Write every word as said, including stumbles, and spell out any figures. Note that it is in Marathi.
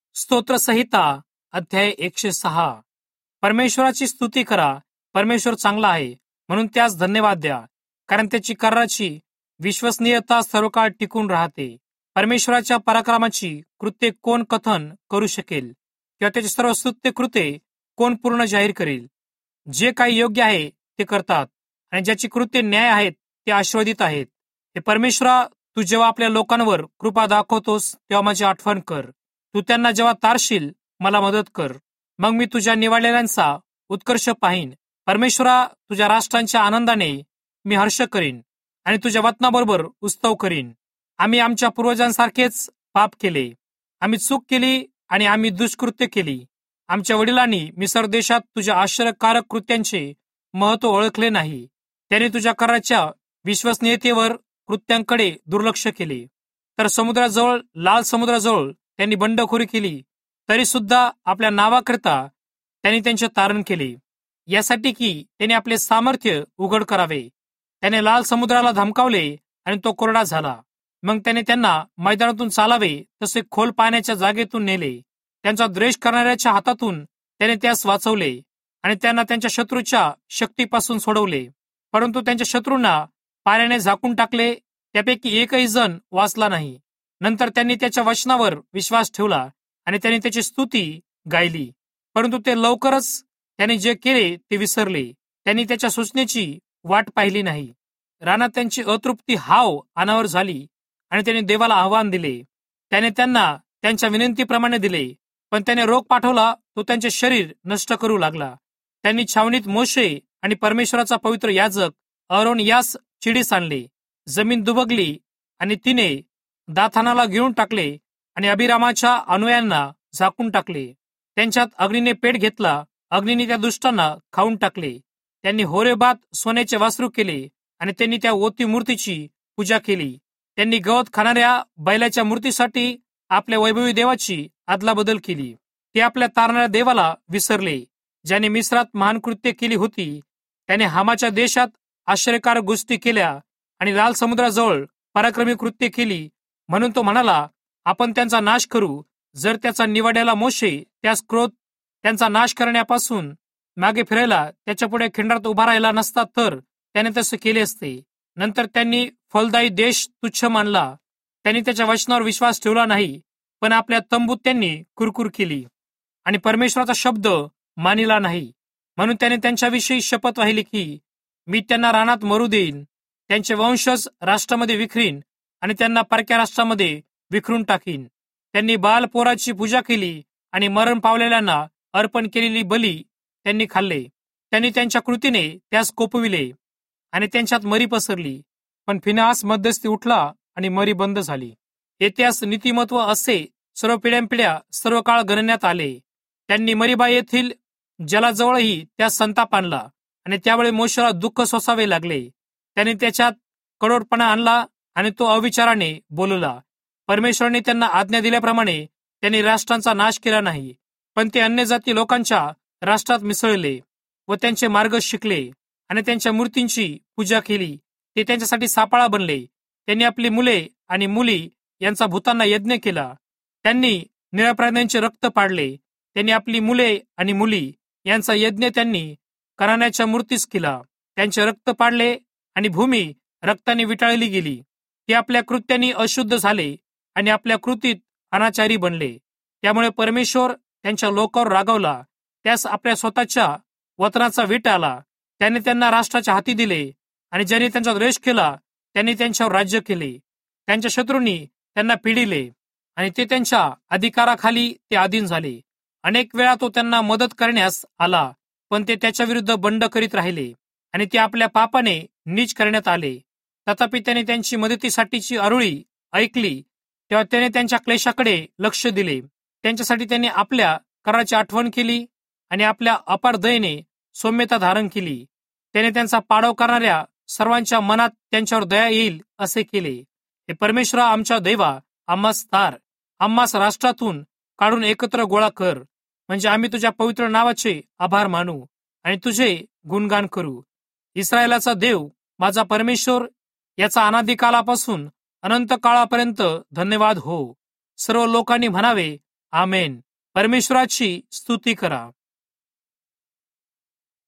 स्तोत्रसंहिता अध्याय एकशे सहा. परमेश्वराची स्तुती करा. परमेश्वर चांगला आहे म्हणून त्यास धन्यवाद द्या, कारण त्याची कराराची विश्वसनीयता सर्वकाळ टिकून राहते. परमेश्वराच्या पराक्रमाची कृत्ये कोण कथन करू शकेल, किंवा त्याची सर्व स्तुत्य कृत्ये कोण पूर्ण जाहीर करेल? जे काही योग्य आहे ते करतात, आणि ज्याची कृत्ये न्याय आहेत ते आशीर्वादित आहेत. हे परमेश्वरा, तू जेव्हा आपल्या लोकांवर कृपा दाखवतोस तेव्हा माझी आठवण कर. तू त्यांना जेव्हा तारशील मला मदत कर. मग मी तुझ्या निवडलेल्यांचा उत्कर्ष पाहीन. परमेश्वरा, तुझ्या राष्ट्रांच्या आनंदाने मी हर्ष करीन आणि तुझ्या वचनाबरोबर उत्सव करीन. आम्ही आमच्या पूर्वजांसारखेच पाप केले, आम्ही चूक केली आणि आम्ही दुष्कृत्य केली. आमच्या वडिलांनी मिसर देशात तुझ्या आश्चर्यकारक कृत्यांचे महत्व ओळखले नाही. त्यांनी तुझ्या कराराच्या विश्वसनीयतेवर कृत्यांकडे दुर्लक्ष केले. तर समुद्राजवळ, लाल समुद्राजवळ त्यांनी बंडखोरी केली, तरी सुद्धा आपल्या नावाकरिता त्यांनी त्यांचे तारण केले, यासाठी की त्यांनी आपले सामर्थ्य उघड करावे. त्याने लाल समुद्राला धमकावले आणि तो कोरडा झाला. मग त्याने त्यांना मैदानातून चालावे तसे खोल पाण्याच्या जागेतून नेले. त्यांचा द्वेष करणाऱ्याच्या हातातून त्याने त्यास वाचवले आणि त्यांना त्यांच्या शत्रूच्या शक्तीपासून सोडवले. परंतु त्यांच्या शत्रूंना पाण्याने झाकून टाकले, त्यापैकी एकही जण वाचला नाही. नंतर त्यांनी त्याच्या वचनावर विश्वास ठेवला आणि त्यांनी त्याची स्तुती गायली. परंतु ते लवकरच त्यांनी जे केले ते विसरले. त्यांनी त्याच्या सूचनेची वाट पाहिली नाही. रानात त्यांची अतृप्ती हाव अनावर झाली आणि त्यांनी देवाला आव्हान दिले. त्याने त्यांना त्यांच्या विनंतीप्रमाणे दिले, पण त्याने रोग पाठवला, तो त्यांचे शरीर नष्ट करू लागला. त्यांनी छावणीत मोशे आणि परमेश्वराचा पवित्र याजक अरोन यास चिडीस आणले. जमीन दुबगली आणि तिने दाथानाला गिळून टाकले आणि अभिरामाच्या अनुयायांना झाकून टाकले. त्यांच्यात अग्नीने पेट घेतला, अग्नीने त्या दुष्टांना खाऊन टाकले. त्यांनी होरेबात सोन्याचे वासरू केले आणि त्यांनी त्या ओती मूर्तीची पूजा केली. त्यांनी गवत खाणाऱ्या बैलाच्या मूर्तीसाठी आपल्या वैभवी देवाची अदलाबदल केली. ते आपल्या तारणाऱ्या देवाला विसरले, ज्याने मिस्रात महान कृत्ये केली होती. त्याने हामाच्या देशात आश्चर्यकारक गोष्टी केल्या आणि लाल समुद्राजवळ पराक्रमी कृत्ये केली. म्हणून तो म्हणाला, आपण त्यांचा नाश करू. जर त्याचा निवडलेला मोशे त्यास क्रोध त्यांचा नाश करण्यापासून मागे फिरायला त्याच्यापुढे खिंडारात उभा राहिला नसता तर त्याने तसे केले असते. नंतर त्यांनी फलदायी देश तुच्छ मानला. त्यांनी त्याच्या वचनावर विश्वास ठेवला नाही, पण आपल्या तंबूत त्यांनी कुरकुर केली आणि परमेश्वराचा शब्द मानिला नाही. म्हणून त्याने त्यांच्याविषयी शपथ वाहिली की मी त्यांना रानात मरू देईन, त्यांचे वंशज राष्ट्रामध्ये विखरीन आणि त्यांना परक्या राष्ट्रामध्ये विखरून टाकीन. त्यांनी बाल पोराची पूजा केली आणि मरण पावलेल्यांना अर्पण केलेली बली त्यांनी खाल्ले. त्यांनी त्यांच्या कृतीने त्यास कोपविले आणि त्यांच्यात मरी पसरली. पण फिनास मध्यस्थी उठला आणि मरी बंद झाली. येत्यास नीतिमत्व असे सर्व पिढ्यानपिढ्या सर्व काळ गणण्यात आले. त्यांनी मरीबा येथील जलाजवळही त्यास संताप आणला आणि त्यावेळी मोशेला दुःख सोसावे लागले. त्यांनी त्याच्यात कडवटपणा आणला आणि तो अविचाराने बोलला. परमेश्वराने त्यांना आज्ञा दिल्याप्रमाणे त्यांनी राष्ट्रांचा नाश केला नाही, पण ते अन्य जाती लोकांच्या राष्ट्रात मिसळले व त्यांचे मार्ग शिकले आणि त्यांच्या मूर्तींची पूजा केली. ते त्यांच्यासाठी सापळा बनले. त्यांनी आपली मुले आणि मुली यांचा भूतांना यज्ञ केला. त्यांनी निरपराध्यांचे रक्त पाडले. त्यांनी आपली मुले आणि मुली यांचा यज्ञ त्यांनी कराण्याच्या मूर्तीस केला. त्यांचे रक्त पाडले आणि भूमी रक्ताने विटाळली गेली. ते आपल्या कृत्यांनी अशुद्ध झाले आणि आपल्या कृतीत अनाचारी बनले. त्यामुळे परमेश्वर त्यांच्या लोकांवर रागावला. त्यास आपल्या स्वतःच्या वतनाचा वीट आला. त्याने त्यांना राष्ट्राच्या हाती दिले आणि ज्यांनी त्यांचा द्वेष केला त्यांनी त्यांच्यावर राज्य केले. त्यांच्या शत्रूंनी त्यांना पिडिले आणि ते त्यांच्या अधिकाराखाली ते अधीन झाले. अनेक वेळा तो त्यांना मदत करण्यास आला, पण ते त्याच्या विरुद्ध बंड करीत राहिले आणि ते आपल्या पापाने नीच करण्यात आले. तथापि त्याने त्यांची मदतीसाठीची अरुळी ऐकली, तेव्हा त्याने त्यांच्या क्लेशाकडे लक्ष दिले. त्यांच्यासाठी त्यांनी आपल्या कराराची आठवण केली आणि आपल्या अपार दयेने सौम्यता धारण केली. त्याने त्यांचा पाडाव करणाऱ्या सर्वांच्या मनात त्यांच्यावर दया येईल असे केले. हे परमेश्वरा, आमच्या देवा, आम्हास तार, आम्हास राष्ट्रातून काढून एकत्र गोळा कर, म्हणजे आम्ही तुझ्या पवित्र नावाचे आभार मानू आणि तुझे गुणगान करू. इस्रायलाचा देव, माझा परमेश्वर, याचा अनादी कालापासून अनंत काळापर्यंत धन्यवाद हो. सर्व लोकांनी म्हणावे, आमेन. परमेश्वराची स्तुती करा.